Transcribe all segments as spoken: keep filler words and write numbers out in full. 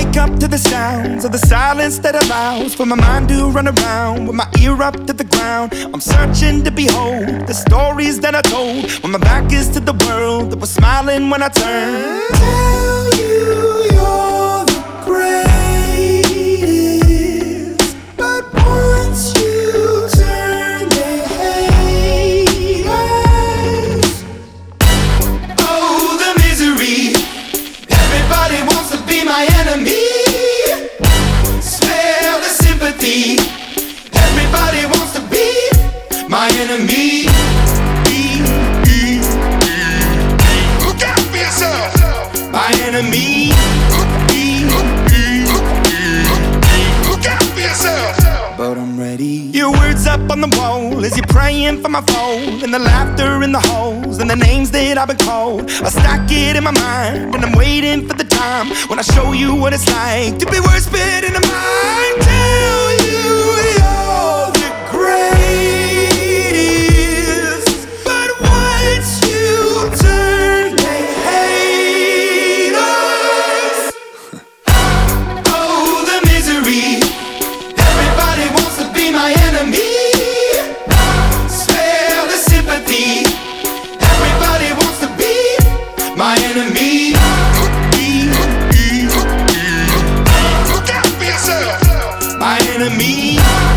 wake up to the sounds of the silence that allows for my mind to run around with my ear up to the ground. I'm searching to behold the stories that I told when my back is to the world that was smiling when I turned. Tell you you're the greatest, but once you turn they hate us. Oh, the misery. Everybody wants to be my enemy. Smell the sympathy. Everybody wants to be my enemy. Look out for yourself. My enemy. Look out for yourself. But I'm ready. Your words up on the wall as you're praying for my phone, and the laughter in the holes and the names that I've been called. I stack it in my mind and I'm waiting for the time when I show you what it's like to be worse fit in the mind. Tell you you're the greatest, but once you turn they hate us. Oh, the misery. Everybody wants to be my enemy. Spare the sympathy. Everybody wants to be my enemy. Look out for yourself. My enemy.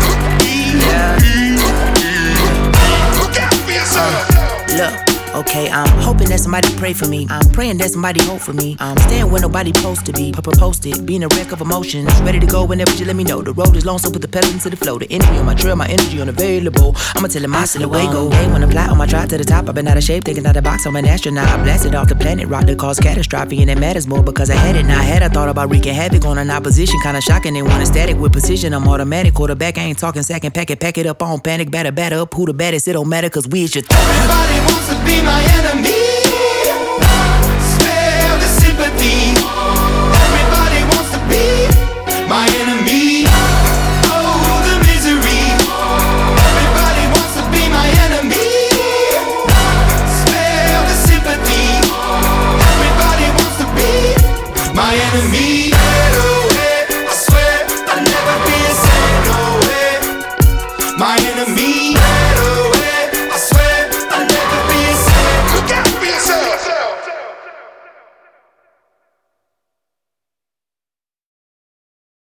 Look out for yourself. Look. Okay, I'm hoping that somebody pray for me. I'm praying that somebody hope for me. I'm staying where nobody supposed to be. Posted, being a wreck of emotions. Ready to go whenever you let me know. The road is long, so put the pedal into the flow. The energy on my trail, my energy unavailable. I'ma tell him my silhouette go. They wanna fly on my drive to the top. I've been out of shape, thinking out of the box. I'm an astronaut. I blasted off the planet, rock that caused catastrophe, and it matters more because I had it. Now I had I thought about wreaking havoc on an opposition. Kinda shocking, they want a static with precision. I'm automatic, quarterback. I ain't talking second. Pack it, pack it up on panic. Batter, batter up. Who the baddest? It don't matter, cause we is your th- Everybody wants to be my enemy. Spare the sympathy. Everybody wants to be my enemy.